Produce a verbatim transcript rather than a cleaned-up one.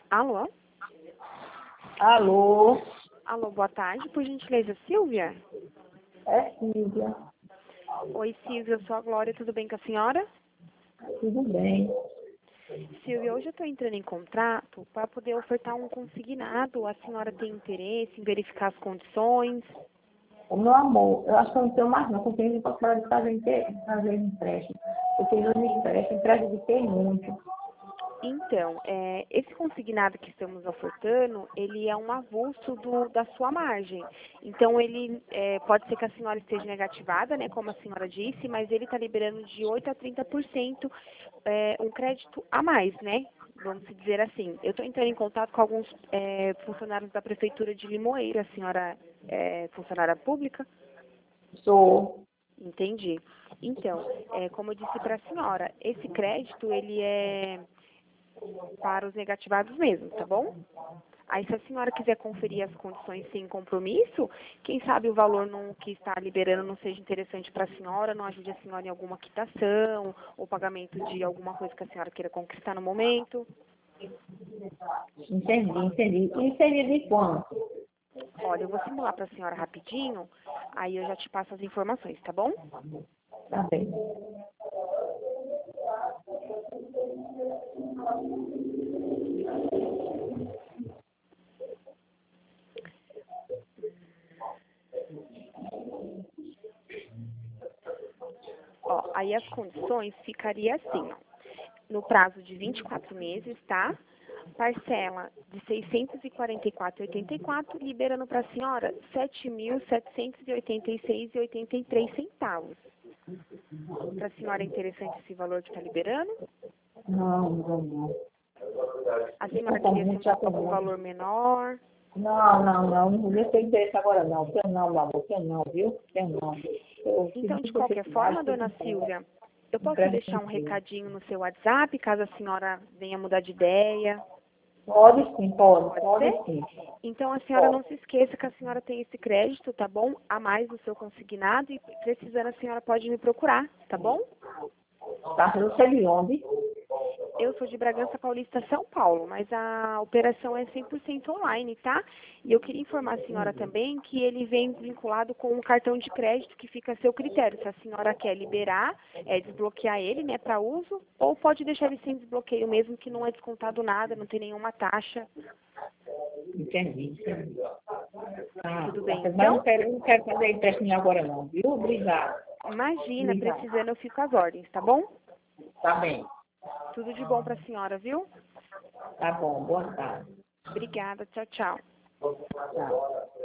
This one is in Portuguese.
Alô? Alô, Alô, boa tarde. Por gentileza, Silvia? é Silvia. Oi, Silvia, eu sou a Glória. Tudo bem com a senhora? Tudo bem? Silvia, hoje eu estou entrando em contrato para poder ofertar um consignado. A senhora tem interesse em verificar as condições? O meu amor, eu acho que eu não tenho mais não, porque eu tenho que fazer inte- fazer empréstimo. Porque eu não empréstimo, prejudiquei muito. Então, é, esse consignado que estamos ofertando, ele é um avulso do, da sua margem. Então, ele é, pode ser que a senhora esteja negativada, né, como a senhora disse, mas ele está liberando de oito a trinta por cento é, um crédito a mais, né? Vamos dizer assim. Eu estou entrando em contato com alguns é, funcionários da Prefeitura de Limoeiro. A senhora é funcionária pública? Sou. Entendi. Então, é, como eu disse para a senhora, esse crédito, ele é para os negativados mesmo, tá bom? Aí, se a senhora quiser conferir as condições sem compromisso, quem sabe o valor não, que está liberando não seja interessante para a senhora, não ajude a senhora em alguma quitação ou pagamento de alguma coisa que a senhora queira conquistar no momento. Entendi, entendi. E seria de quanto? Olha, eu vou simular para a senhora rapidinho, aí eu já te passo as informações, tá bom? Tá bem. Ó, aí as condições ficaria assim, ó. No prazo de vinte e quatro meses, tá? Parcela de seiscentos e quarenta e quatro reais e oitenta e quatro centavos, liberando para a senhora sete mil setecentos e oitenta e seis reais e oitenta e três centavos. Para a senhora é interessante esse valor que está liberando? Não, não, não. A Eu senhora tô com queria muito, já simular tô um muito. valor menor? Não, não, não. Não tem interesse agora não. Tenho não, meu amor. Tenho não, viu? Tenho não. Eu tive Então, de muita qualquer necessidade, forma, estou dona comprando. Silvia, eu posso Empréstimo deixar um financeiro. recadinho no seu WhatsApp, caso a senhora venha mudar de ideia? Pode sim, pode, Pode pode ser? sim. Então, a senhora Pode. não se esqueça que a senhora tem esse crédito, tá bom? A mais do seu consignado e precisando a senhora pode me procurar, tá bom? Tá, eu sei de onde? Eu sou de Bragança Paulista, São Paulo, mas a operação é cem por cento online, tá? E eu queria informar a senhora também que ele vem vinculado com um cartão de crédito que fica a seu critério. Se a senhora quer liberar, é, desbloquear ele, né, para uso, ou pode deixar ele sem desbloqueio mesmo, que não é descontado nada, não tem nenhuma taxa. Entendi, entendi. Ah, Tudo tá bem, certo. Mas eu então? não quero, eu não quero fazer empréstimo agora não, viu? Obrigado. Imagina, Obrigado. precisando eu fico às ordens, tá bom? Tá bem. Tudo de bom para a senhora, viu? Tá bom. Boa tarde. Obrigada, tchau, tchau. Tchau.